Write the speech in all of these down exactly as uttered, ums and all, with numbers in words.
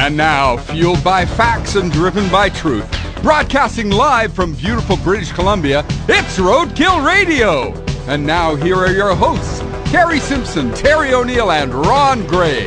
And now, fueled by facts and driven by truth, broadcasting live from beautiful British Columbia, it's Roadkill Radio. And now, here are your hosts, Carrie Simpson, Terry O'Neill, and Ron Gray.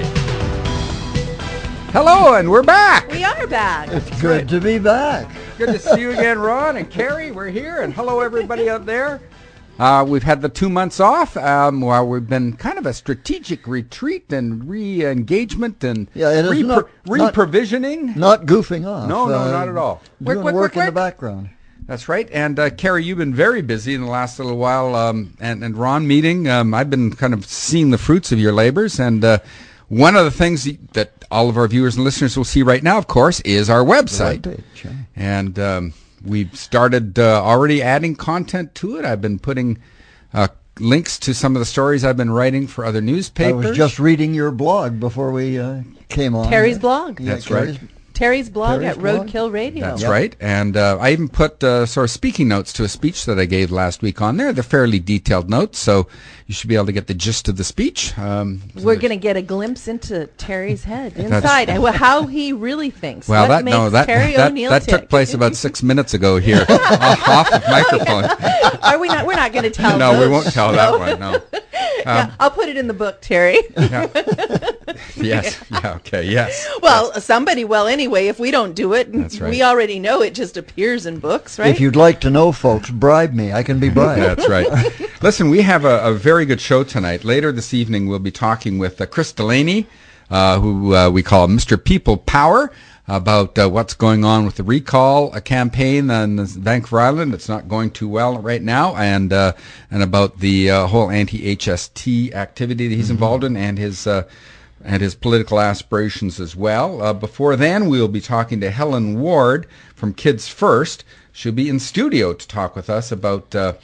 Hello, and we're back. We are back. It's good right. to be back. Good to see you again, Ron and Carrie. We're here, and hello, everybody out there. Uh, we've had the two months off um, while we've been kind of a strategic retreat and re-engagement and yeah, it is re- not, re-provisioning. Not, not goofing off. No, no, uh, not at all. Doing work, work, work work, in the work. background. That's right. And uh, Carrie, you've been very busy in the last little while. Um, and, and Ron, meeting. Um, I've been kind of seeing the fruits of your labors. And uh, one of the things that all of our viewers and listeners will see right now, of course, is our website. The webpage, yeah. And um, we've started uh, already adding content to it. I've been putting uh, links to some of the stories I've been writing for other newspapers. I was just reading your blog before we uh, came on. Terry's blog. Yeah, That's Terry's, right. Terry's blog Terry's at blog? Roadkill Radio. That's Yep. right. And uh, I even put uh, sort of speaking notes to a speech that I gave last week on there. They're fairly detailed notes, so you should be able to get the gist of the speech. Um, so We're going to get a glimpse into Terry's head inside, and how he really thinks. Well, what that makes no, that Terry that, O'Neill that tick. took place about six minutes ago here, off, off of microphone. Are we not? We're not going to tell. No, we those. won't tell that one. No. Yeah, I'll put it in the book, Terry. Yeah. Yes. Yeah. Okay. Yes. Well, somebody will anyway. If we don't do it, That's right. we already know it just appears in books, right? If you'd like to know, folks, bribe me. I can be bribed. That's right. Listen, we have a, a very good show tonight. Later this evening, we'll be talking with uh, Chris Delaney, uh, who uh, we call Mister People Power, about uh, what's going on with the recall a campaign on Vancouver Island. It's not going too well right now, and uh, and about the uh, whole anti-H S T activity that he's mm-hmm. involved in, and his uh, and his political aspirations as well. Uh, before then, we'll be talking to Helen Ward from Kids First. She'll be in studio to talk with us about. Uh,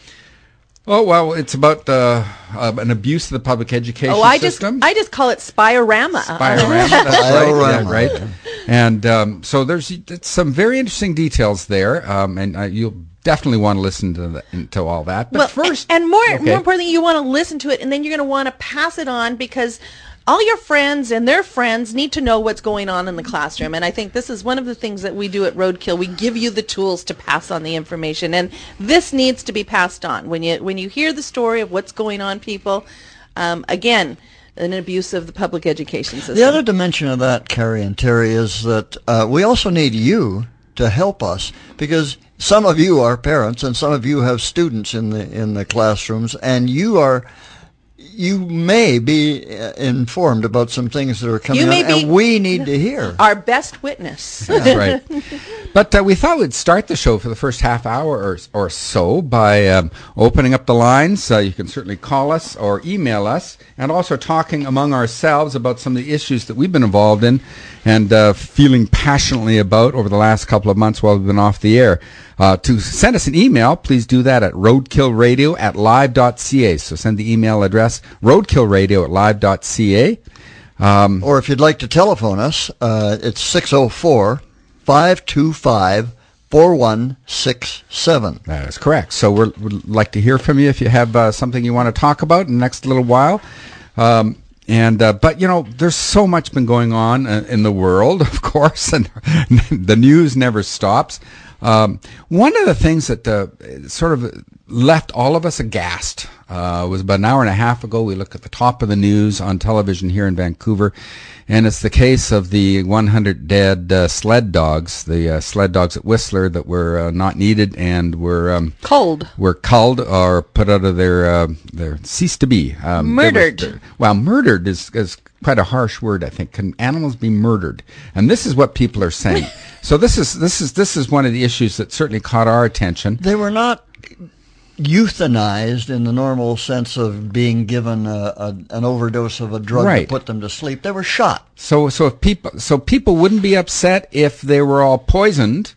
Oh, well, it's about uh, uh, an abuse of the public education oh, I system. just I just call it Spirorama. Spirorama, that's right. Spirorama. Yeah, right. And um, so there's it's some very interesting details there, um, and uh, you'll definitely want to listen to the, to all that. But well, first, and more okay. more importantly, you want to listen to it, and then you're going to want to pass it on, because all your friends and their friends need to know what's going on in the classroom. And I think this is one of the things that we do at Roadkill. We give you the tools to pass on the information, and this needs to be passed on. When you when you hear the story of what's going on, people, um, again, an abuse of the public education system. The other dimension of that, Carrie and Terry, is that uh, we also need you to help us, because some of you are parents and some of you have students in the in the classrooms, and you are. You may be uh, informed about some things that are coming You may out, be and we need to hear. Our best witness. That's right. But uh, we thought we'd start the show for the first half hour or, or so by um, opening up the lines. Uh, you can certainly call us or email us, and also talking among ourselves about some of the issues that we've been involved in and uh, feeling passionately about over the last couple of months while we've been off the air. Uh, to send us an email, please do that at roadkillradio at live dot c a. So send the email address, roadkillradio at live dot c a. Um, or if you'd like to telephone us, uh, it's six oh four, five two five, four one six seven. That is correct. So we're, we'd like to hear from you if you have uh, something you want to talk about in the next little while. Um, And uh, but you know, there's so much been going on uh, in the world, of course, and the news never stops. Um, one of the things that uh, sort of left all of us aghast uh, was about an hour and a half ago. We looked at the top of the news on television here in Vancouver, and it's the case of the one hundred dead uh, sled dogs, the uh, sled dogs at Whistler that were uh, not needed and were um, Cold. were culled or put out of their uh, their cease to be. Um, Murdered. Was, well, murdered is is quite a harsh word, I think. Can animals be murdered? And this is what people are saying. So this is this is this is one of the issues that certainly caught our attention. They were not euthanized in the normal sense of being given a, a, an overdose of a drug Right. to put them to sleep. They were shot. So so if people so people wouldn't be upset if they were all poisoned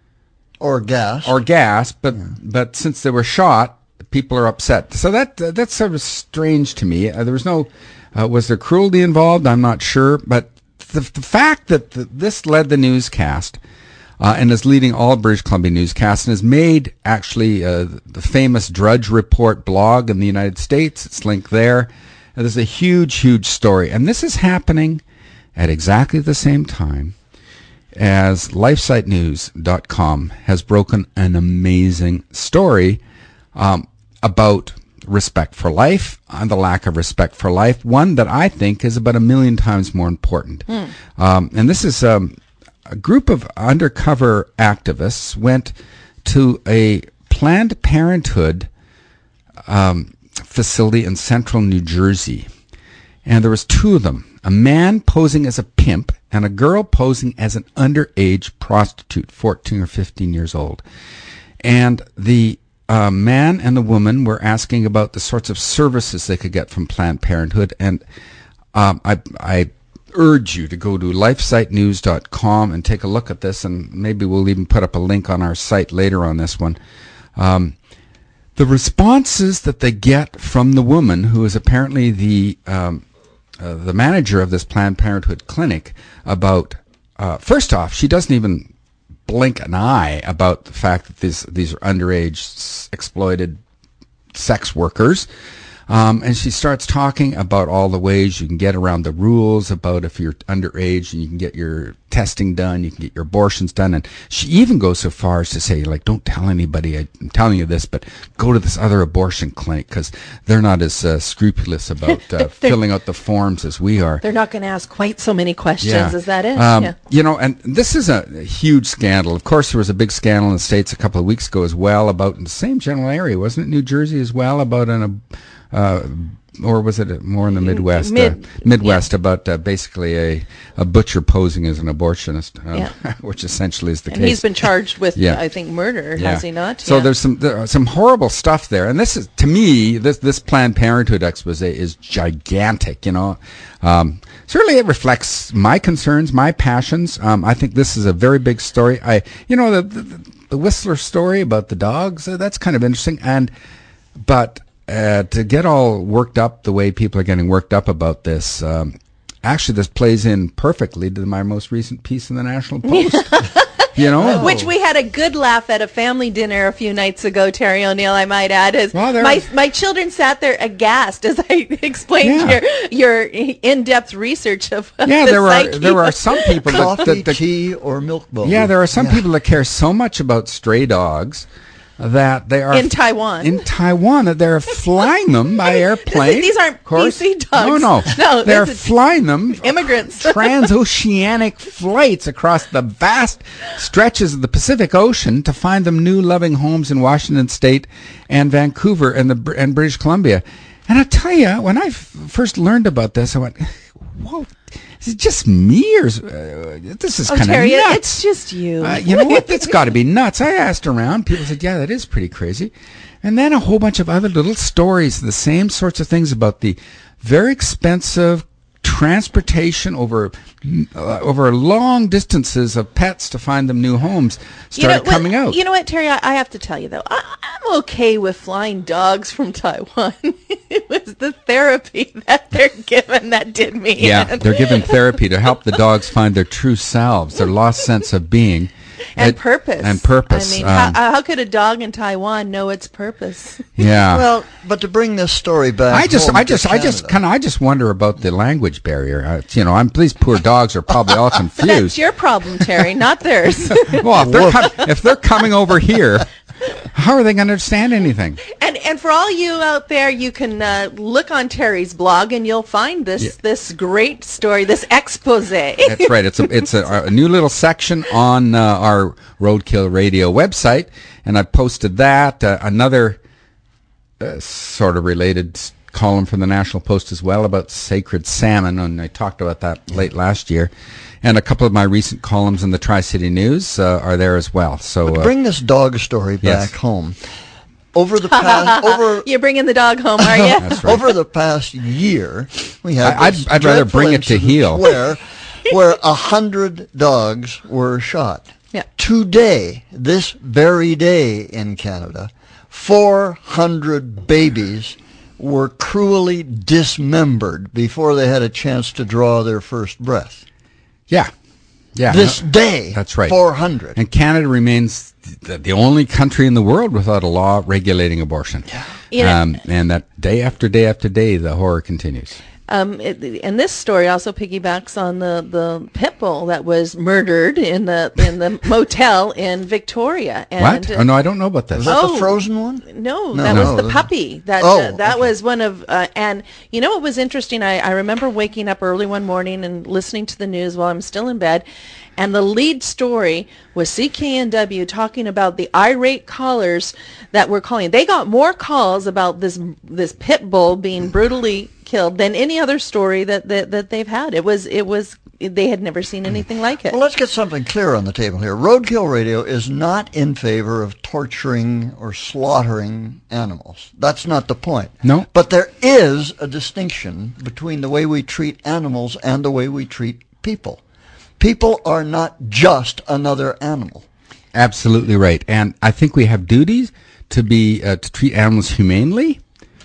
Or gas. or gas, but yeah. but since they were shot, people are upset. So that uh, that's sort of strange to me. Uh, there was no uh, was there cruelty involved? I'm not sure, but the, the fact that the, this led the newscast uh, and is leading all British Columbia newscasts and has made actually uh, the famous Drudge Report blog in the United States. It's linked there. And there's a huge, huge story, and this is happening at exactly the same time as lifesite news dot com has broken an amazing story um, about respect for life and the lack of respect for life, one that I think is about a million times more important. Mm. Um, and this is um, a group of undercover activists went to a Planned Parenthood um, facility in central New Jersey. And there was two of them, a man posing as a pimp and a girl posing as an underage prostitute, fourteen or fifteen years old. And the uh, man and the woman were asking about the sorts of services they could get from Planned Parenthood. And um, I, I urge you to go to lifesite news dot com and take a look at this, and maybe we'll even put up a link on our site later on this one. Um, the responses that they get from the woman, who is apparently the um, uh, the manager of this Planned Parenthood clinic, about uh, first off, she doesn't even blink an eye about the fact that these these are underage s- exploited sex workers. Um, and she starts talking about all the ways you can get around the rules, about if you're underage and you can get your testing done, you can get your abortions done. And she even goes so far as to say, like, don't tell anybody I'm telling you this, but go to this other abortion clinic because they're not as uh, scrupulous about uh, filling out the forms as we are. They're not going to ask quite so many questions. Yeah. Is that it? Um, yeah. You know, and this is a, a huge scandal. Of course, there was a big scandal in the States a couple of weeks ago as well about in the same general area, wasn't it? New Jersey as well, about an uh, Uh, or was it more in the Midwest? Mid, uh, Midwest yeah. about uh, basically a, a butcher posing as an abortionist, um, yeah. which essentially is the and case. And he's been charged with, yeah. I think, murder, yeah. has he not? So yeah. there's some there are some horrible stuff there, and this is, to me, this this Planned Parenthood expose is gigantic. You know, um, certainly it reflects my concerns, my passions. Um, I think this is a very big story. I, you know, the the, the Whistler story about the dogs, uh, that's kind of interesting, and but. Uh, to get all worked up the way people are getting worked up about this, um, actually this plays in perfectly to my most recent piece in the National Post. You know, which we had a good laugh at a family dinner a few nights ago, Terry O'Neill, I might add. Is well, my my children sat there aghast as I explained yeah. your your in-depth research of yeah. the There psyche. are there are some people that, coffee, that, that tea, or milk bone. Yeah, there are some yeah. people that care so much about stray dogs that they are in Taiwan. In Taiwan, that they're flying them by airplane. These aren't P C dogs. No, no, no. They're flying them immigrants. transoceanic flights across the vast stretches of the Pacific Ocean to find them new loving homes in Washington State and Vancouver and the and British Columbia. And I tell you, when I f- first learned about this, I went, "Whoa." Is it just me, or is, uh, this is oh, kind of Terry, nuts? It's just you. Uh, you know what? It's got to be nuts. I asked around. People said, yeah, that is pretty crazy. And then a whole bunch of other little stories, the same sorts of things about the very expensive transportation over uh, over long distances of pets to find them new homes started you know, coming well, out. You know what, Terry? I, I have to tell you, though, I, I'm okay with flying dogs from Taiwan. It was the therapy that they're given that did me Yeah, in. they're given therapy to help the dogs find their true selves, their lost sense of being. And it, purpose. And purpose. I mean, um, how, how could a dog in Taiwan know its purpose? Yeah. Well, but to bring this story back, I just, home I to just, I just Canada. kind of, I just wonder about the language barrier. Uh, you know, I'm these poor dogs are probably all That's confused. your problem, Terry, not theirs. Well, if they're, com- if they're coming over here, how are they going to understand anything? And and for all you out there, you can uh, look on Terry's blog, and you'll find this Yeah. this great story, this expose. That's right. It's a it's a, a new little section on uh, our Roadkill Radio website, and I posted that. Uh, another uh, sort of related s- column from the National Post as well about sacred salmon, and I talked about that late last year. And a couple of my recent columns in the Tri-City News uh, are there as well. So But to uh, bring this dog story Yes. back home. Over the past, over You're bringing the dog home, are you? That's right. over the past year, we had I- I'd- this I'd rather dreadful bring it to incident heel. where where a hundred dogs were shot. Yeah. Today, this very day in Canada, four hundred babies were cruelly dismembered before they had a chance to draw their first breath. yeah, yeah. This no, day, that's right. four hundred. And Canada remains the, the only country in the world without a law regulating abortion. Yeah. You know- um, and that day after day after day, the horror continues. um, it, and this story also piggybacks on the, the pit bull that was murdered in the in the motel in Victoria. And, what? Oh no, I don't know about this. Was that Oh. the frozen one? No, No. that No. was the puppy. That Oh, uh, that okay. was one of, uh, and you know what was interesting? I, I remember waking up early one morning and listening to the news while I'm still in bed, and the lead story was C K N W talking about the irate callers that were calling. They got more calls about this this pit bull being brutally killed than any other story that, that, that they've had. It was it was they had never seen anything like it. Well, let's get something clear on the table here. Roadkill Radio is not in favor of torturing or slaughtering animals. That's not the point. No. But there is a distinction between the way we treat animals and the way we treat people. People are not just another animal. Absolutely right. And I think we have duties to be uh, to treat animals humanely,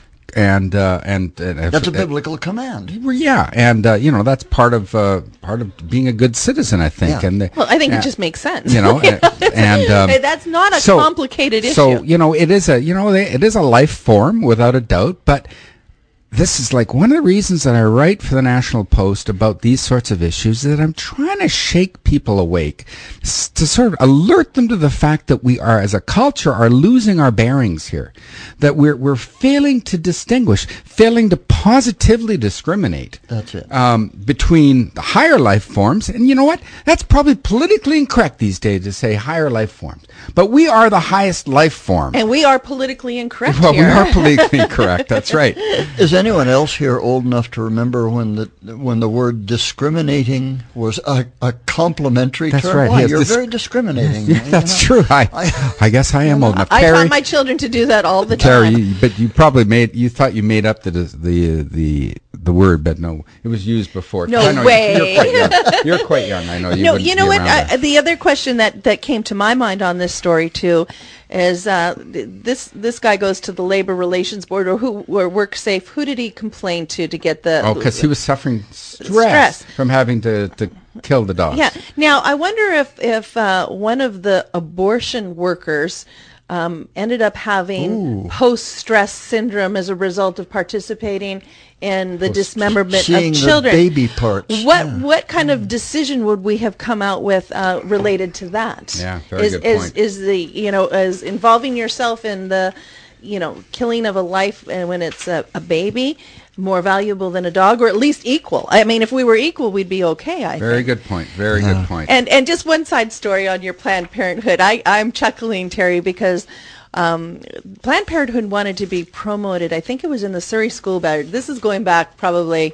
and uh, and, and if- That's a uh, biblical command. well, yeah, and uh, you know that's part of uh, part of being a good citizen, I think. Yeah. And the, Well, I think uh, it just makes sense. you know, and, and um, Hey, that's not a so- complicated issue. So you know, it is a you know they, it is a life form without a doubt, but. This is like one of the reasons that I write for the National Post about these sorts of issues, that I'm trying to shake people awake, s- to sort of alert them to the fact that we are, as a culture, are losing our bearings here, that we're we're failing to distinguish, failing to positively discriminate. That's it. Um, between the higher life forms, and you know what? That's probably politically incorrect these days to say higher life forms, but we are the highest life form. And we are politically incorrect Well, here. we are politically incorrect. That's right. Is anyone else here old enough to remember when the when the word discriminating was a, a complimentary That's term? right. Why, Yes, you're dis- very discriminating. Yeah, you that's know. true. I, I- I guess I am old enough. I Terry, taught my children to do that all the Terry, time. you, but you probably made you thought you made up the the the the word, but no, it was used before. No I know, way. You're quite young. You're quite young. I know you. No, wouldn't you know be what? around Uh, then. the other question that, that came to my mind on this story too is uh, th- this this guy goes to the Labor Relations Board or who or WorkSafe. Who did he complain to to get the? Oh, because he was suffering stress, Stress. from having to, to kill the dogs. Yeah. Now I wonder if if uh, one of the abortion workers. Um, ended up having post-stress syndrome as a result of participating in the dismemberment Seeing of the children. baby parts. What Yeah. what kind of decision would we have come out with uh, related to that? Yeah, very is, good is, point. Is the you know is involving yourself in the you know killing of a life and when it's a, a baby more valuable than a dog, or at least equal? I mean, if we were equal, we'd be okay. I Very think. good point. Very good point. And and just one side story on your Planned Parenthood. I, I'm chuckling, Terry, because um, Planned Parenthood wanted to be promoted. I think it was in the Surrey School Board. This is going back probably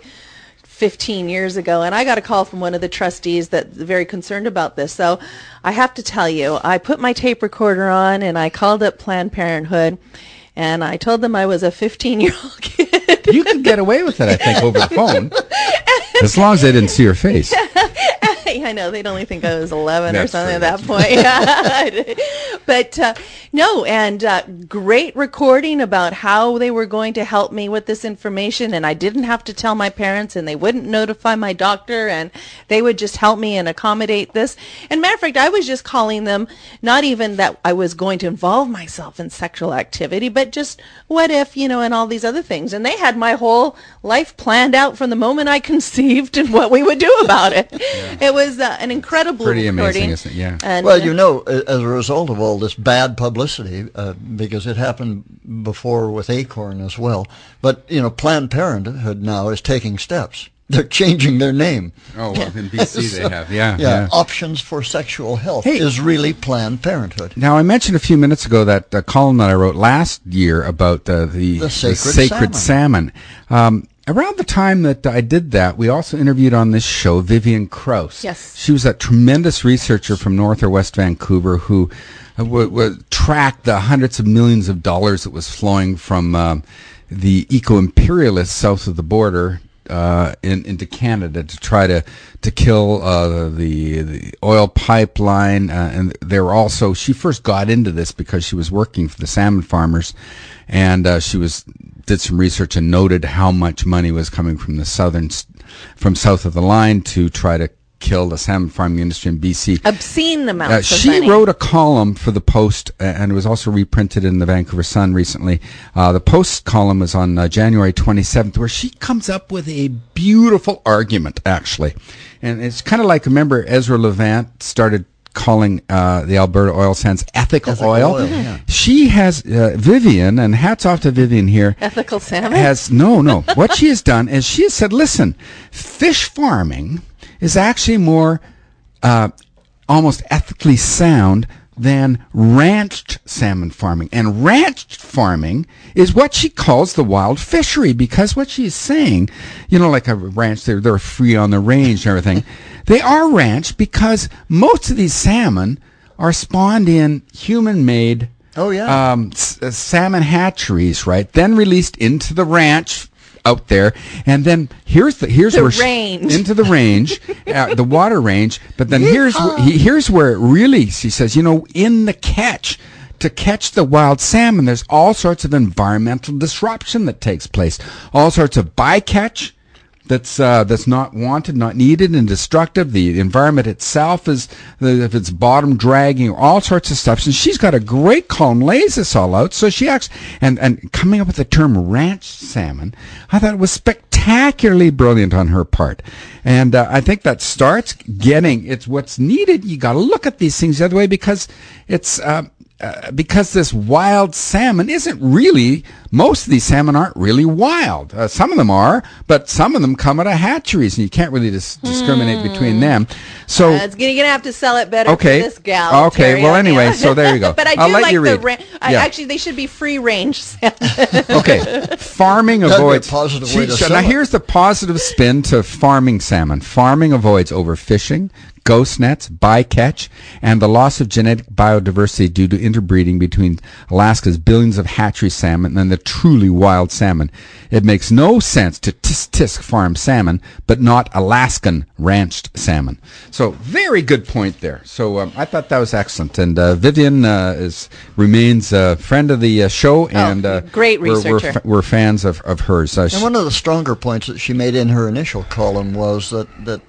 fifteen years ago, and I got a call from one of the trustees that's very concerned about this. So I have to tell you, I put my tape recorder on and I called up Planned Parenthood, and I told them I was a fifteen-year-old kid. You could get away with it, I think, over the phone, as long as they didn't see your face. I know they'd only think I was eleven or That's something true, at that point. But uh, no, and uh, great recording about how they were going to help me with this information, and I didn't have to tell my parents, and they wouldn't notify my doctor, and they would just help me and accommodate this. And matter of fact, I was just calling them, not even that I was going to involve myself in sexual activity, but just what if, you know, and all these other things. And they had my whole life planned out from the moment I conceived and what we would do about it. It was uh, an incredible Pretty recording. amazing, isn't it? Yeah. And, Well, uh, you know, a- as a result of all this bad publicity, uh, because it happened before with Acorn as well, but, you know, Planned Parenthood now is taking steps. They're changing their name. Oh, well, in B C they have. Yeah, Yeah, yeah. Options for Sexual Health Hey. is really Planned Parenthood. Now, I mentioned a few minutes ago that uh, column that I wrote last year about uh, the, The sacred sacred salmon. Um, around the time that I did that, we also interviewed on this show Vivian Krause. Yes. She was that tremendous researcher from North or West Vancouver who uh, w- w- tracked the hundreds of millions of dollars that was flowing from um, the eco-imperialists south of the border Uh, in, into Canada to try to to kill uh, the the oil pipeline, uh, and they were also. She first got into this because she was working for the salmon farmers, and uh, she was did some research and noted how much money was coming from the southern, s- from south of the line to try to kill the salmon farming industry in B C. Obscene amounts Uh, of she money. wrote a column for the Post, uh, and it was also reprinted in the Vancouver Sun recently. Uh, the Post column is on uh, January twenty-seventh, where she comes up with a beautiful argument, actually. And it's kind of like, remember, Ezra Levant started calling uh, the Alberta oil sands ethical, Ethical oil. oil, yeah. She has, uh, Vivian, and hats off to Vivian here, Ethical salmon? has, no, no. What she has done is she has said, listen, fish farming is actually more uh, almost ethically sound than ranched salmon farming. And ranched farming is what she calls the wild fishery, because what she's saying, you know, like a ranch, they're, they're free on the range and everything. They are ranched because most of these salmon are spawned in human-made Oh, yeah. um, s- uh, salmon hatcheries, right? Then released into the ranch out there, and then here's the here's The where sh- range. into the range, uh, the water range. But then here's wh- he, here's where it really, she says, you know, in the catch. To catch the wild salmon, there's all sorts of environmental disruption that takes place. All sorts of bycatch that's uh, that's not wanted, not needed, and destructive. The environment itself is, if it's bottom dragging, all sorts of stuff. And she's got a great column, lays this all out. So she acts, and, and coming up with the term ranch salmon, I thought it was spectacularly brilliant on her part. And uh, I think that starts getting, it's what's needed. You got to look at these things the other way, because it's, uh, Uh, because this wild salmon isn't really, most of these salmon aren't really wild. Uh, some of them are, but some of them come out of hatcheries, and you can't really dis- discriminate between them. So, Uh, it's gonna, you're going to have to sell it better okay. for this gal. Okay, Terry well, O'Neill. anyway, so there you go. But I do I'll let like you the read. ra- I, Yeah. Actually, they should be free range salmon. okay, farming That'd be a avoids. positive way to so sell now it. here's the positive spin to farming salmon. Farming avoids overfishing, ghost nets, bycatch, and the loss of genetic biodiversity due to interbreeding between Alaska's billions of hatchery salmon and the truly wild salmon. It makes no sense to tisk tisk farm salmon, but not Alaskan ranched salmon. So very good point there. So um, I thought that was excellent. And uh, Vivian uh, is remains a friend of the uh, show, and uh, great we're, we're, researcher. fa- we're fans of, of hers. Uh, And one of the stronger points that she made in her initial column was that, that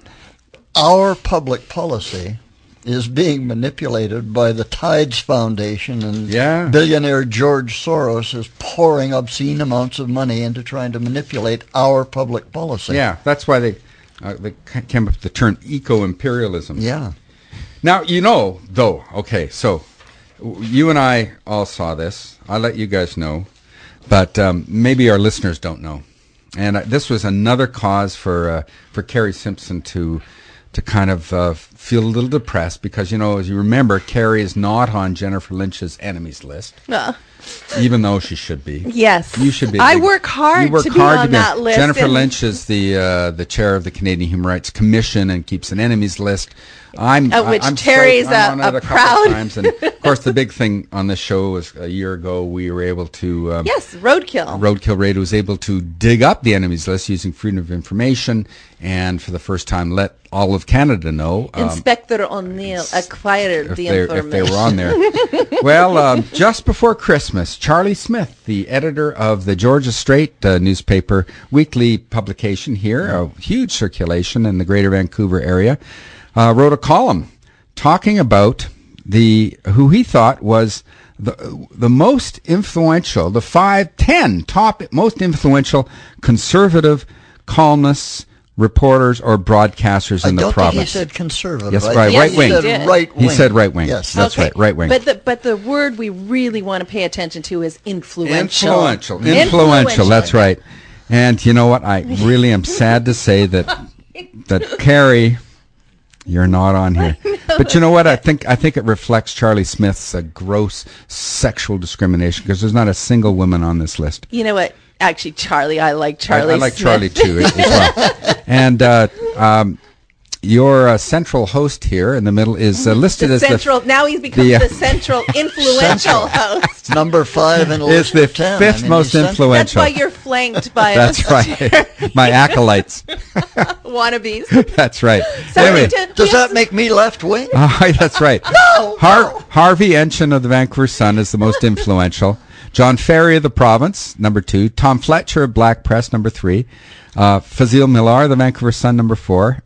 our public policy is being manipulated by the Tides Foundation, and Yeah. billionaire George Soros is pouring obscene amounts of money into trying to manipulate our public policy. yeah, that's why they, uh, they ca- came up with the term eco-imperialism. Yeah. Now, you know, though, okay, so w- you and I all saw this. I'll let you guys know. But um, maybe our listeners don't know. And uh, this was another cause for uh, for Carrie Simpson to to kind of uh, feel a little depressed, because, you know, as you remember, Carrie is not on Jennifer Lynch's enemies list, Uh, even though she should be. yes. You should be. a I big- work hard you work to be hard on to be that list. Jennifer and- Lynch is the uh, the chair of the Canadian Human Rights Commission and keeps an enemies list. I'm Of which I, I'm Terry's psyched. I'm a- on it a a couple proud- times, and of course the big thing on this show was a year ago we were able to. Um, Yes, roadkill. Roadkill Radio was able to dig up the enemies list using freedom of information, and for the first time let all of Canada know. um, Inspector O'Neill acquired if the they, information. if they were on there. Well, um, just before Christmas, Charlie Smith, the editor of the Georgia Straight uh, newspaper, weekly publication here, a huge circulation in the greater Vancouver area, uh, wrote a column talking about the who he thought was the the most influential, the five, ten top most influential conservative columnists, reporters, or broadcasters in I the don't province. think he said conservative. Yes, I right, think right he wing. said He did. right He wing. said right wing. Yes. That's right, right wing. But the but the word we really want to pay attention to is influential. Influential. Influential. That's right. And you know what? I really am sad to say that that Carrie, you're not on here. But you know what? I think I think it reflects Charlie Smith's uh, gross sexual discrimination, because there's not a single woman on this list. You know what? Actually, Charlie, I like I, Charlie. I like Smith. Charlie too as well. And uh, um, your uh, central host here in the middle is uh, listed The as central. the now he's become the, uh, the central influential host. Number five in a is list the of ten. fifth I mean, most he's cent- That's influential. why you're flanked by That's right. My acolytes. wannabes. That's right. So Anyway. to- Does yes, that make me left wing? Oh, that's right. No, Har- no. Harvey Enchen of the Vancouver Sun is the most influential. John Ferry of the Province, number two. Tom Fletcher of Black Press, number three. Uh, Fazil Millar of the Vancouver Sun, number four.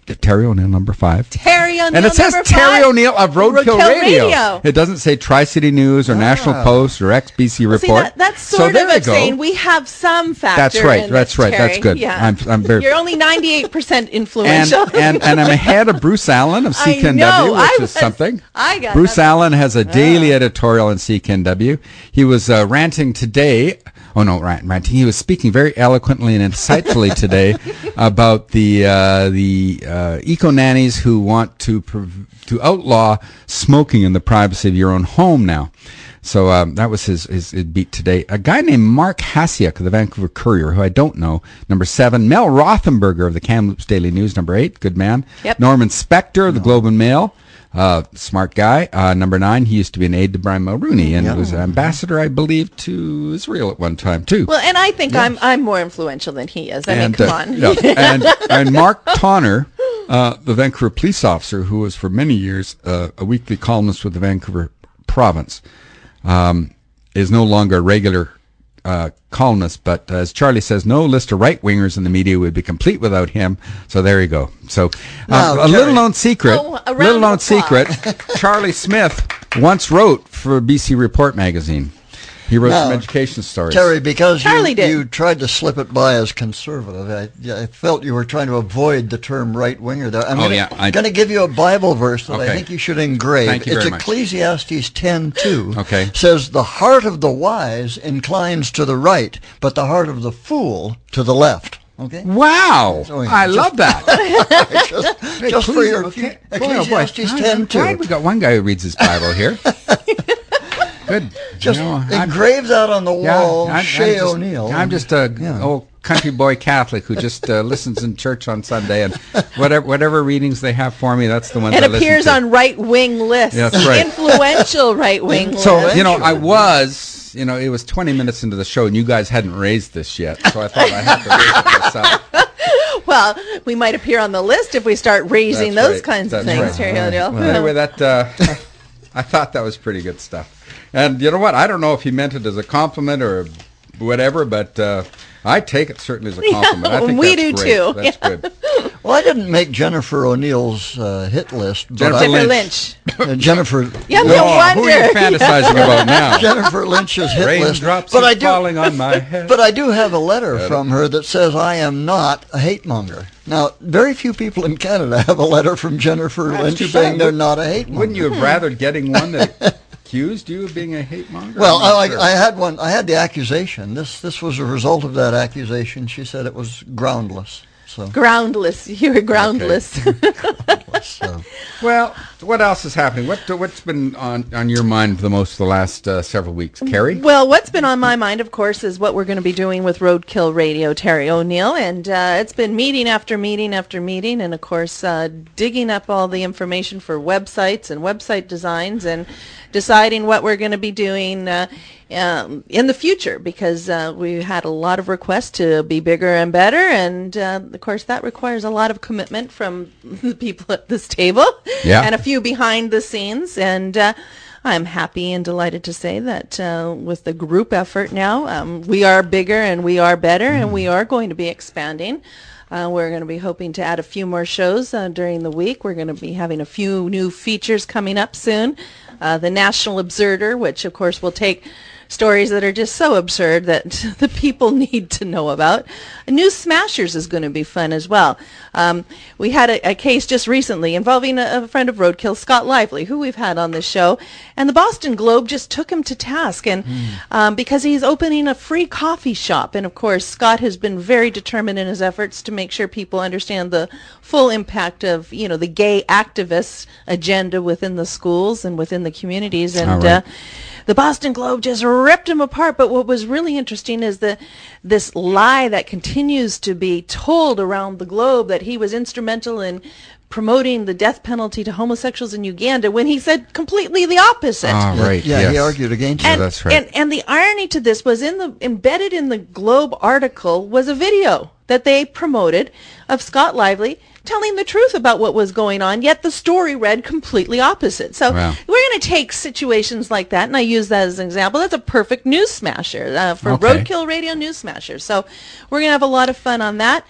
Terry O'Neill, number five. Terry O'Neill, and it says number Terry five. O'Neill of Roadkill, Roadkill Radio. Radio. It doesn't say Tri-City News or Ah. National Post or X B C Well, see, Report. that, that's So sort there of you go. saying we have some factor. That's right. in That's this, right. That's Terry. good. Yeah. I'm, I'm very. You're only ninety-eight percent and, influential. and and I'm ahead of Bruce Allen of C K N W, I know. which I is was- something. I got Bruce that. Allen has a daily editorial in C K N W. He was uh, ranting today. Oh no, rant, ranting. He was speaking very eloquently and insightfully today about the uh, the uh, eco nannies who want to prov- to outlaw smoking in the privacy of your own home now. So um, that was his, his, his beat today. A guy named Mark Hasiak of the Vancouver Courier, who I don't know, number seven. Mel Rothenberger of the Kamloops Daily News, number eight. Good man. Yep. Norman Spector of the Globe and Mail. Uh, smart guy. Uh, number nine, he used to be an aide to Brian Mulrooney and Yeah. was ambassador, I believe, to Israel at one time, too. Well, and I think I'm I'm more influential than he is. I mean, and, come uh, on. yeah, and, and Mark Tonner, uh, the Vancouver police officer, who was for many years uh, a weekly columnist with the Vancouver Province, um, is no longer a regular uh, columnist. But uh, as Charlie says, no list of right-wingers in the media would be complete without him. So there you go. So uh, Now, a Terry- little-known secret, Oh, a round little-known of applause. secret, Charlie Smith once wrote for B C Report magazine. He wrote Now, some education stories. Terry, because Charlie you, did. you tried to slip it by as conservative, I, I felt you were trying to avoid the term right-winger there. I'm Oh, gonna, yeah, I- going to give you a Bible verse that I Okay. think you should engrave. Thank you it's very much. Ecclesiastes ten two. Okay. Says, the heart of the wise inclines to the right, but the heart of the fool to the left. Okay? Wow! So, yeah, I just- love that. just Hey, just for please, your okay. Boy, oh, Ecclesiastes boy. ten I'm two. glad we got one guy who reads his Bible here. Good. Just You know, I'm- engrave that on the wall, I'm- I'm Shay just- O'Neill. I'm just a Yeah. old country boy Catholic who just uh, listens in church on Sunday, and whatever whatever readings they have for me, that's the ones and I listen appears to. on right wing lists. Yeah, that's right. Influential right wing lists. So you know, I was, you know, it was twenty minutes into the show, and you guys hadn't raised this yet, so I thought I had to raise it myself. Well, we might appear on the list if we start raising That's those right. kinds of That's things, right. Terry O'Neill. Well, anyway, that uh, I thought that was pretty good stuff. And you know what? I don't know if he meant it as a compliment or whatever, but uh, I take it certainly as a compliment. I think we that's do great. too. That's good. Well, I didn't make Jennifer O'Neill's uh, hit list, but Jennifer I, Jennifer Lynch. Lynch. uh, Jennifer Yeah, no Oh, who are you wonder. fantasizing about now? Jennifer Lynch's hit list. Raindrops But are I do, falling on my head. but I do have a letter Got it. from her that says I am not a hate monger. Now, very few people in Canada have a letter from Jennifer That's Lynch too saying bad. they're not a hate monger. Wouldn't you have rather getting one that accused you of being a hate monger? Well, I'm not I, sure. I had one. I had the accusation. This this was a result of that accusation. She said it was groundless. So, Groundless. You were groundless. so Well, what else is happening? What what's been on, on your mind the most the last uh, several weeks, Carrie? Well, what's been on my mind, of course, is what we're going to be doing with Roadkill Radio, Terry O'Neill, and uh, it's been meeting after meeting after meeting, and of course, uh, digging up all the information for websites and website designs, and deciding what we're going to be doing uh, um, in the future, because uh, we had a lot of requests to be bigger and better, and uh, of course, that requires a lot of commitment from the people at this table, Yeah. and a few behind the scenes, and uh, I'm happy and delighted to say that uh, with the group effort now, um, we are bigger and we are better, and we are going to be expanding. Uh, we're going to be hoping to add a few more shows uh, during the week. We're going to be having a few new features coming up soon. Uh, the National Absurder, which of course will take stories that are just so absurd that the people need to know about. New Smashers is going to be fun as well. Um, we had a, a case just recently involving a, a friend of Roadkill, Scott Lively, who we've had on this show, and the Boston Globe just took him to task, and um, because he's opening a free coffee shop. And of course, Scott has been very determined in his efforts to make sure people understand the full impact of, you know, the gay activist agenda within the schools and within the communities. And All right. uh, the Boston Globe just ripped him apart. But what was really interesting is the this lie that continues to be told around the globe that he was instrumental in promoting the death penalty to homosexuals in Uganda, when he said completely the opposite. Ah, right. yeah, yes. he argued against Yeah, it. And, that's right. and and the irony to this was in the embedded in the Globe article was a video that they promoted of Scott Lively telling the truth about what was going on, yet the story read completely opposite. So Wow. we're going to take situations like that, and I use that as an example. That's a perfect news smasher uh, for Okay. Roadkill Radio News Smasher. So we're going to have a lot of fun on that.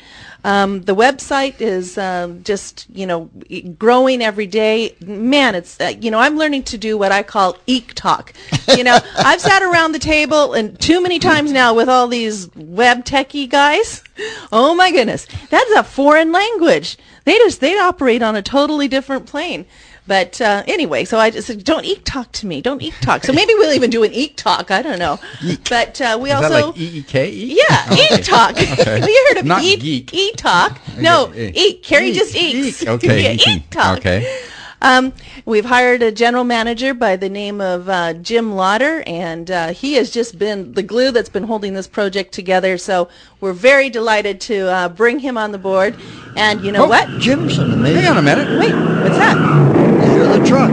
Um, the website is um, just, you know, growing every day. Man, it's, uh, you know, I'm learning to do what I call eek talk. You know, I've sat around the table and too many times now with all these web techie guys. Oh my goodness, that's a foreign language. They just, they operate on a totally different plane. But uh, anyway, so I just said, don't eek talk to me. Don't eek talk. So maybe we'll even do an eek talk. I don't know. Eek. But uh, we Is also... that like E E K? Eek? Yeah, Oh, eek talk. Okay. You heard of Not eek, geek. eek talk? No, Okay. eek. Carrie Eek. just eeks. Eek. Okay. Yeah, Eeking. eek talk. Okay. Um, we've hired a general manager by the name of uh, Jim Lauder, and uh, he has just been the glue that's been holding this project together. So we're very delighted to uh, bring him on the board. And you know Oh, what? Jim's an amazing. Hang on a minute. Wait, what's that? I hear the truck.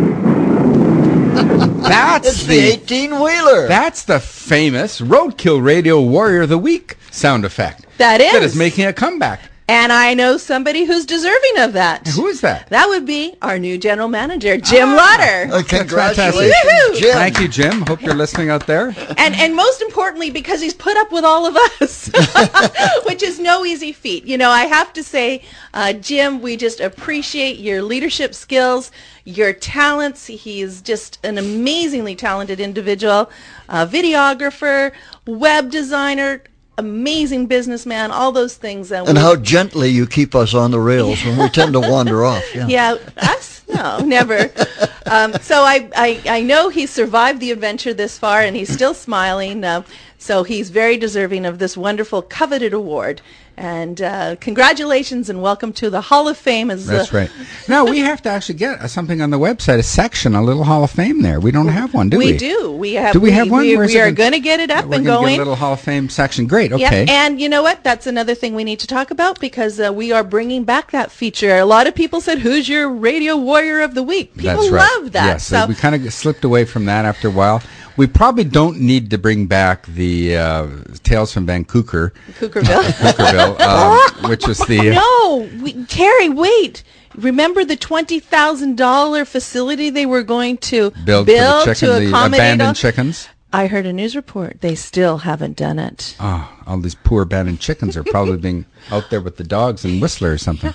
That's It's the eighteen-wheeler. That's the famous Roadkill Radio Warrior of the Week sound effect. That is. That is making a comeback. And I know somebody who's deserving of that. Who is that? That would be our new general manager, Jim Ah. Lauder. Uh, congratulations, Woohoo! Jim. Thank you, Jim. Hope you're listening out there. And and most importantly, because he's put up with all of us, which is no easy feat. You know, I have to say, uh, Jim, we just appreciate your leadership skills, your talents. He's just an amazingly talented individual, uh, videographer, web designer, amazing businessman, all those things. And, And we- how gently you keep us on the rails when we tend to wander off. Yeah. Yeah, us? No, never. Um, so I, I, I know he survived the adventure this far, and he's still smiling. Uh, so he's very deserving of this wonderful, coveted award. And uh, congratulations and welcome to the Hall of Fame. As That's uh, right. Now, we have to actually get uh, something on the website, a section, a little Hall of Fame there. We don't have one, do we? We do. We have. Do we have one? We, Where's we it are in- going to get it up We're and gonna going. get a little Hall of Fame section. Great. Yeah, Okay. and you know what? That's another thing we need to talk about because uh, we are bringing back that feature. A lot of people said, "Who's your radio warrior of the week?" People That's right. love that. Yes, so we kind of slipped away from that after a while. We probably don't need to bring back the uh, Tales from Vancouver, Cookerville. Cookerville, um, which was the. No, we, Terry, wait. Remember the twenty thousand dollar facility they were going to build, build for the, chicken, to the accommodate abandoned all? chickens. I heard a news report. They still haven't done it. Oh, all these poor abandoned chickens are probably being out there with the dogs and Whistler or something.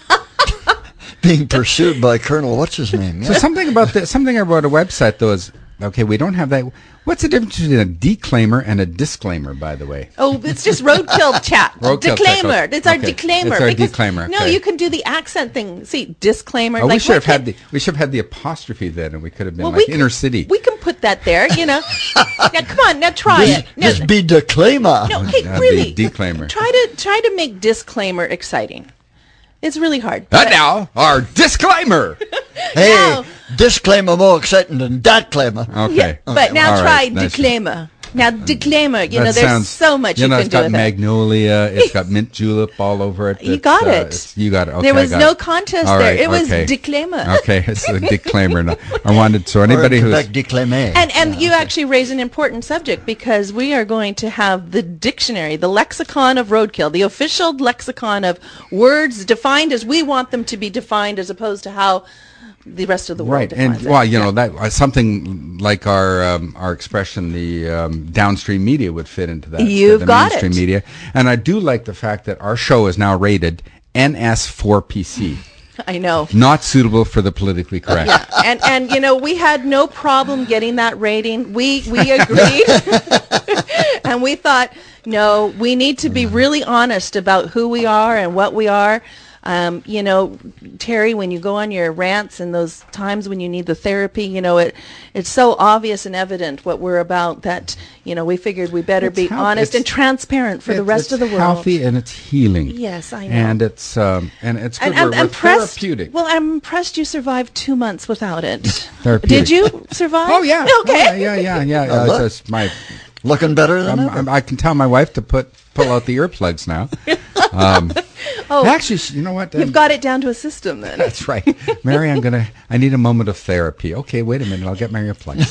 Being pursued by Colonel what's his name? So Yeah. something about the, something about a website though is okay. We don't have that. What's the difference between a declaimer and a disclaimer? By the way, Oh, it's just roadkill chat. Roadkill chat, Declaimer. okay. It's our Okay. declaimer. It's our because- declaimer, No, okay. you can do the accent thing. See, disclaimer. oh, like, we should have why had can't- the we should have had the apostrophe then, and we could have been well, like we inner can, city. We can put that there, you know. Now, come on. Now, try Just, it. No, just be declaimer. no, hey, That'd really. be declaimer. Try to, try to make disclaimer exciting. It's really hard. And but- now our disclaimer. Hey, Now- disclaimer more exciting than that claimer. Okay. Yeah, but now All try right, nice. declaimer. Now declaimer. You That know, there's sounds- so much you you, know, can it's do got with magnolia. It's got mint julep all over it. You It's, got uh, it. it's- you got it. Okay, there I was got no it. contest All there. right, It was okay. declaimer. Okay, it's a declaimer. No, I wanted so Or anybody in who's Quebec, déclamer. And and you actually raise an important subject because we are going to have the dictionary, the lexicon of roadkill, the official lexicon of words defined as we want them to be defined, as opposed to how the rest of the world right, and defines it. well, you know that uh, something like our um, our expression, the um, downstream media would fit into that. You've the got mainstream it. media, and I do like the fact that our show is now rated N S four P C, I know. not suitable for the politically correct. Yeah, and and you know we had no problem getting that rating. We we agreed, and we thought, no, we need to be really honest about who we are and what we are. Um, you know, Terry, when you go on your rants and those times when you need the therapy, you know, it it's so obvious and evident what we're about that, you know, we figured we better It's be health- honest it's- and transparent for the It- rest of it's the world. healthy and it's healing. Yes, I know. And it's um, and it's good. And we're, I'm we're impressed. therapeutic. Well, I'm impressed you survived two months without it. Therapeutic. Did you survive? Oh yeah. Okay. Oh, yeah, yeah, yeah, yeah. Uh, It's look. just my. Looking better than I'm, ever. I'm, I can tell my wife to put pull out the earplugs now. Um, Oh, actually, sh- you know what? you've got it down to a system then. That's right, Mary. I'm gonna. I need a moment of therapy. Okay, wait a minute. I'll get my earplugs.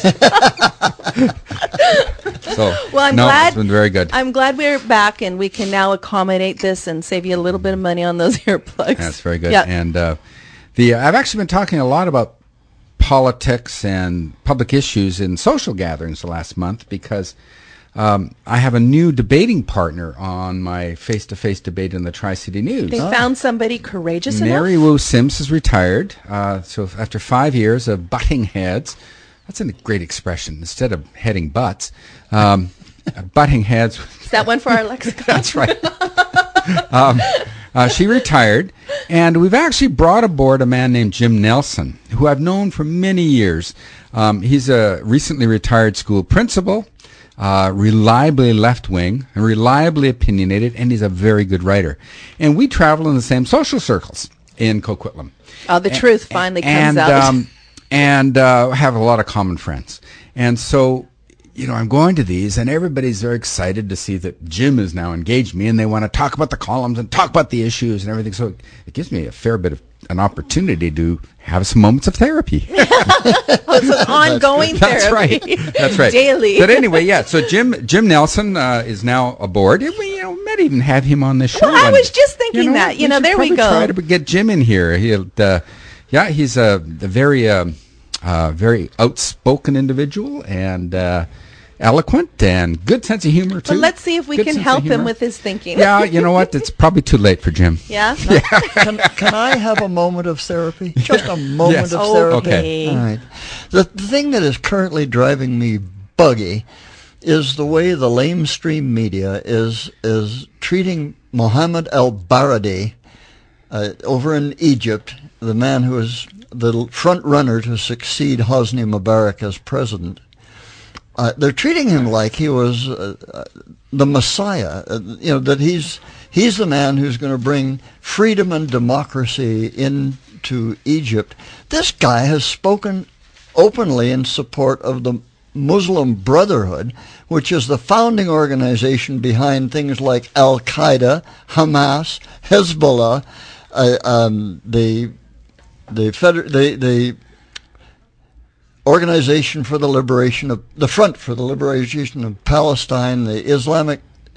so, Well, I'm no, glad. it's been very good. I'm glad we're back and we can now accommodate this and save you a little bit of money on those earplugs. That's very good. Yeah. And uh, the I've actually been talking a lot about politics and public issues in social gatherings the last month because um, I have a new debating partner on my face-to-face debate in the Tri-City News. They found somebody courageous Mary enough. Wu Sims is retired. Uh, so after five years of butting heads, that's a great expression. Instead of heading butts, um, butting heads. Is that one for our lexicon? That's right. um, uh, she retired, and we've actually brought aboard a man named Jim Nelson, who I've known for many years. Um, he's a recently retired school principal, uh, reliably left-wing, and reliably opinionated, and he's a very good writer. And we travel in the same social circles in Coquitlam. Oh, the and, truth finally and, comes out. Um, and uh, have a lot of common friends. And so, you know, I'm going to these, and everybody's very excited to see that Jim has now engaged me, and they want to talk about the columns and talk about the issues and everything. So it gives me a fair bit of an opportunity to have some moments of therapy. Oh, it's an ongoing That's therapy. right. That's right. Daily. But anyway, yeah. So Jim Jim Nelson uh, is now aboard. And we, you know, might even have him on this show. Well, I And, was just thinking you know, that. You know, should there we probably go. Try to get Jim in here. He'll, uh, yeah, he's a, a very, um, uh, very outspoken individual and uh, eloquent and good sense of humor too. But let's see if we Good can sense of help him humor. with his thinking. Yeah, you know what? It's probably too late for Jim. Yeah? Can, can I have a moment of therapy? Just a moment Yes. of Okay. therapy. Okay. All right. The, the thing that is currently driving me buggy is the way the lamestream media is is treating Mohammed al-Baradei uh, over in Egypt, the man who is the front runner to succeed Hosni Mubarak as president. Uh, they're treating him like he was uh, uh, the Messiah, uh, you know, that he's he's the man who's going to bring freedom and democracy into Egypt. This guy has spoken openly in support of the Muslim Brotherhood, which is the founding organization behind things like Al-Qaeda, Hamas, Hezbollah, uh, um, the the, feder- the the Organization for the Liberation of the Front for the Liberation of Palestine, the Islamic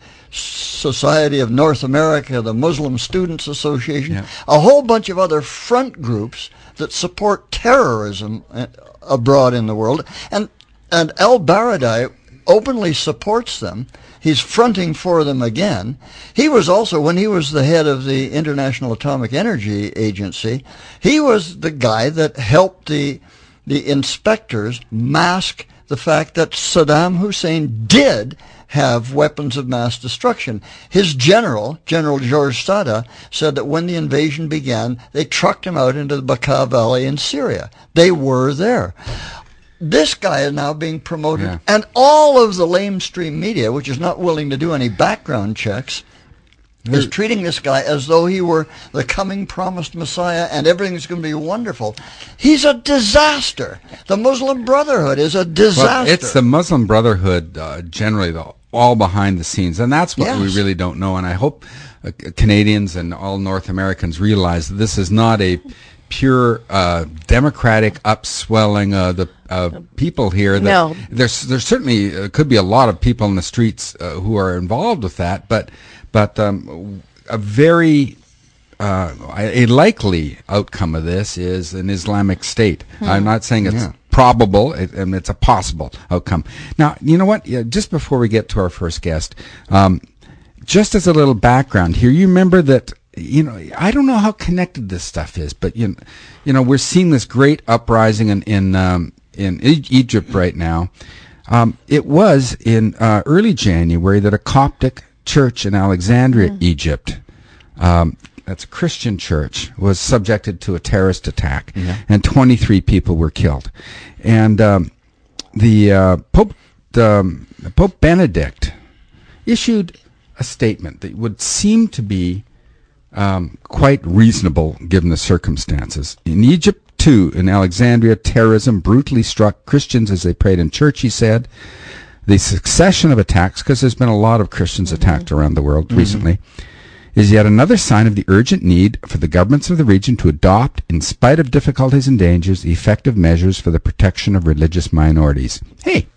Society of North America, the Muslim Students Association, Yeah. a whole bunch of other front groups that support terrorism uh, abroad in the world, and and al-Baradei openly supports them. He's fronting for them again. He was also, when he was the head of the International Atomic Energy Agency, he was the guy that helped the the inspectors mask the fact that Saddam Hussein did have weapons of mass destruction. His general, General George Sada, said that when the invasion began, they trucked him out into the Bekaa Valley in Syria. They were there. This guy is now being promoted, Yeah. and all of the lamestream media, which is not willing to do any background checks, is treating this guy as though he were the coming promised Messiah and everything's going to be wonderful. He's a disaster. The Muslim Brotherhood is a disaster. Well, it's the Muslim Brotherhood uh, generally, the, all behind the scenes, and that's what Yes. we really don't know. And I hope uh, Canadians and all North Americans realize that this is not a pure uh, democratic upswelling of the uh, people here. That No. There's there's certainly uh, could be a lot of people in the streets uh, who are involved with that, but but um, a very uh, a likely outcome of this is an Islamic State. I'm not saying it's Yeah. probable, it, and it's a possible outcome. Now, you know what? Yeah, just before we get to our first guest, um, just as a little background here, you remember that, you know, I don't know how connected this stuff is, but you know, you know we're seeing this great uprising in in, um, in e- Egypt right now. Um, it was in uh, early January that a Coptic church in Alexandria, Mm. Egypt, um, that's a Christian church, was subjected to a terrorist attack, Yeah. and twenty-three people were killed. And um, the uh, Pope um, Pope Benedict issued a statement that would seem to be um, quite reasonable given the circumstances. In Egypt, too, in Alexandria, terrorism brutally struck Christians as they prayed in church, he said. The succession of attacks, because there's been a lot of Christians Mm-hmm. attacked around the world recently, is yet another sign of the urgent need for the governments of the region to adopt, in spite of difficulties and dangers, effective measures for the protection of religious minorities. Hey,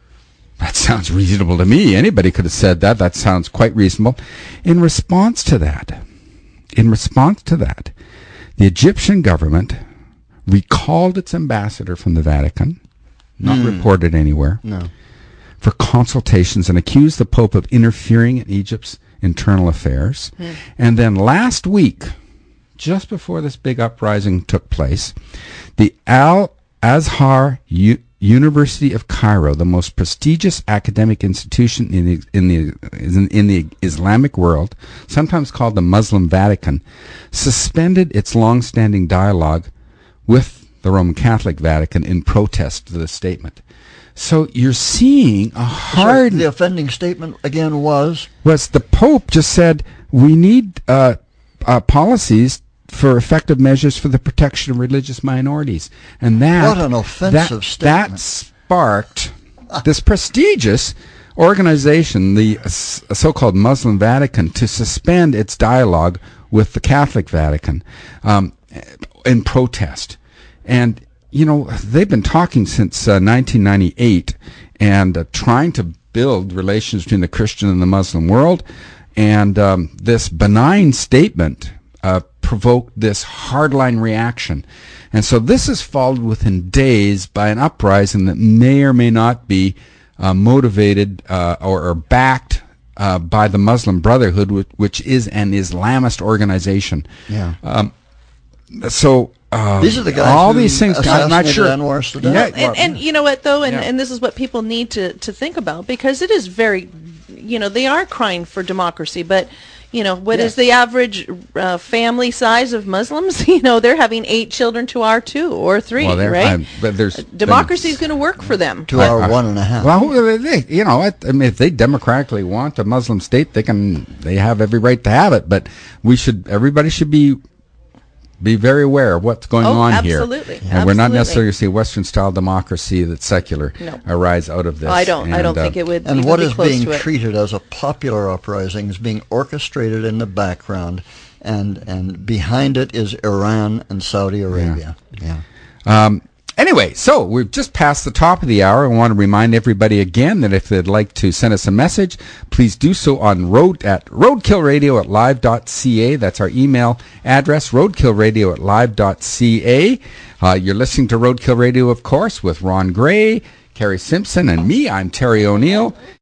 that sounds reasonable to me. Anybody could have said that. That sounds quite reasonable. In response to that, in response to that, the Egyptian government recalled its ambassador from the Vatican, not Mm. reported anywhere, No. for consultations and accused the Pope of interfering in Egypt's internal affairs. Mm. And then last week, just before this big uprising took place, the Al-Azhar U- University of Cairo, the most prestigious academic institution in the, in the in, in the Islamic world, sometimes called the Muslim Vatican, suspended its long-standing dialogue with the Roman Catholic Vatican in protest to the statement. So you're seeing a hard... Sorry, the offending statement again was? Was the Pope just said, we need uh, uh, policies for effective measures for the protection of religious minorities. And that... What an offensive that, statement. That sparked this prestigious organization, the uh, so-called Muslim Vatican, to suspend its dialogue with the Catholic Vatican um, in protest. And... You know, they've been talking since uh, nineteen ninety-eight and uh, trying to build relations between the Christian and the Muslim world. And um, this benign statement uh, provoked this hardline reaction. And so this is followed within days by an uprising that may or may not be uh, motivated uh, or, or backed uh, by the Muslim Brotherhood, which, which is an Islamist organization. Yeah. Um, so... Uh, These are the guys all who these things. I'm not sure. Anwar Sadat. Yeah, and, and you know what, though, and, yeah. and this is what people need to, to think about, because it is very, you know, they are crying for democracy, but, you know, what yes. is the average uh, family size of Muslims? You know, they're having eight children to our two or three, well, right? I'm, but there's democracy is going to work for them. To our one and a half. Well, they, you know, I, I mean, if they democratically want a Muslim state, they can. They have every right to have it. But we should. Everybody should be. Be very aware of what's going oh, on absolutely. here. Absolutely. And absolutely. we're not necessarily going to see a Western-style democracy that's secular no. arise out of this. I don't. And, I don't uh, think it would. And even what be is close being to it. treated as a popular uprising is being orchestrated in the background, and and behind it is Iran and Saudi Arabia. Yeah. yeah. Um, Anyway, so we've just passed the top of the hour. I want to remind everybody again that if they'd like to send us a message, please do so on road at roadkillradio at live dot c a. That's our email address, roadkillradio at live dot c a. Uh, you're listening to Roadkill Radio, of course, with Ron Gray, Carrie Simpson, and me. I'm Terry O'Neill.